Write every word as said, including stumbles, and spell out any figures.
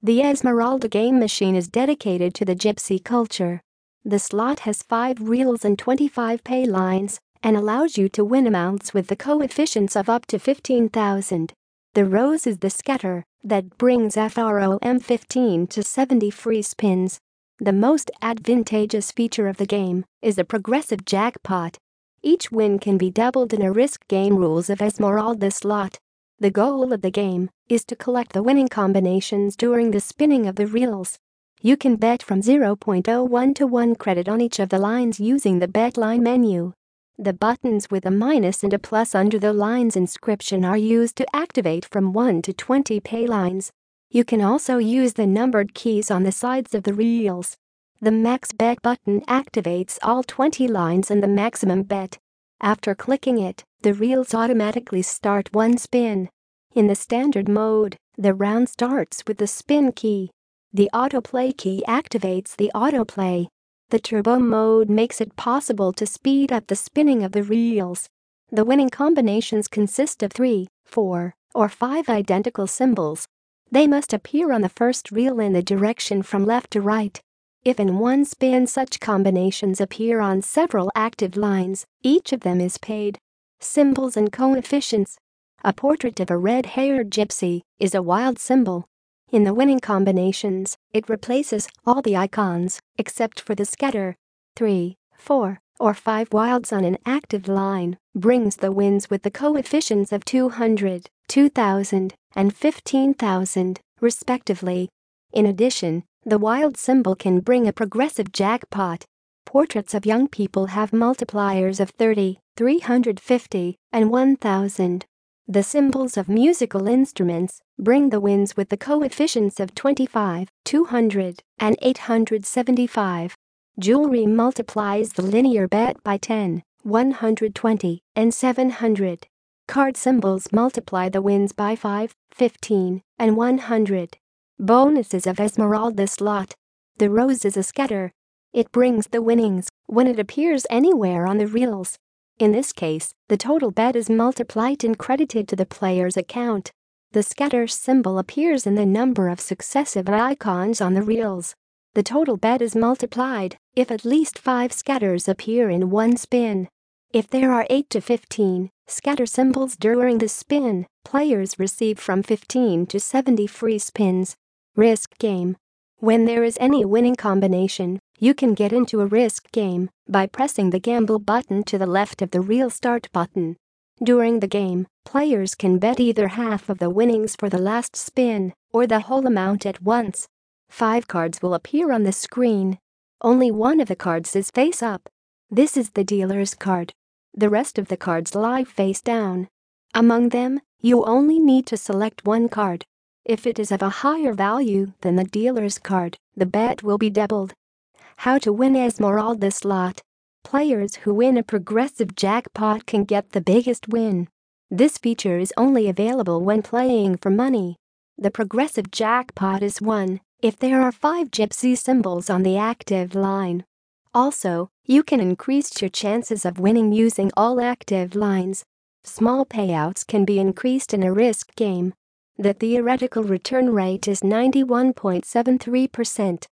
The Esmeralda game machine is dedicated to the gypsy culture. The slot has five reels and twenty-five pay lines and allows you to win amounts with the coefficients of up to fifteen thousand. The rose is the scatter that brings from fifteen to seventy free spins. The most advantageous feature of the game is the progressive jackpot. Each win can be doubled in a risk game. Rules of Esmeralda slot. The goal of the game is to collect the winning combinations during the spinning of the reels. You can bet from zero point zero one to one credit on each of the lines using the bet line menu. The buttons with a minus and a plus under the line's inscription are used to activate from one to twenty pay lines. You can also use the numbered keys on the sides of the reels. The max bet button activates all twenty lines and the maximum bet. After clicking it, the reels automatically start one spin. In the standard mode, the round starts with the spin key. The autoplay key activates the autoplay. The turbo mode makes it possible to speed up the spinning of the reels. The winning combinations consist of three, four, or five identical symbols. They must appear on the first reel in the direction from left to right. If in one spin such combinations appear on several active lines, each of them is paid. Symbols and coefficients. A portrait of a red-haired gypsy is a wild symbol. In the winning combinations, it replaces all the icons except for the scatter. three, four, or five wilds on an active line brings the wins with the coefficients of two hundred, two thousand, and fifteen thousand, respectively. In addition, the wild symbol can bring a progressive jackpot. Portraits of young people have multipliers of thirty, three hundred fifty, and one thousand. The symbols of musical instruments bring the wins with the coefficients of twenty-five, two hundred, and eight hundred seventy-five. Jewelry multiplies the linear bet by ten, one hundred twenty, and seven hundred. Card symbols multiply the wins by five, fifteen, and one hundred. Bonuses of Esmeralda slot. The rose is a scatter. It brings the winnings when it appears anywhere on the reels. In this case, the total bet is multiplied and credited to the player's account. The scatter symbol appears in the number of successive icons on the reels. The total bet is multiplied if at least five scatters appear in one spin. If there are eight to fifteen scatter symbols during the spin, players receive from fifteen to seventy free spins. Risk game. When there is any winning combination, you can get into a risk game by pressing the gamble button to the left of the reel start button. During the game, players can bet either half of the winnings for the last spin or the whole amount at once. Five cards will appear on the screen. Only one of the cards is face up. This is the dealer's card. The rest of the cards lie face down. Among them, you only need to select one card. If it is of a higher value than the dealer's card, the bet will be doubled. How to win Esmeralda slot. Players who win a progressive jackpot can get the biggest win. This feature is only available when playing for money. The progressive jackpot is won if there are five gypsy symbols on the active line. Also, you can increase your chances of winning using all active lines. Small payouts can be increased in a risk game. The theoretical return rate is ninety-one point seven three percent.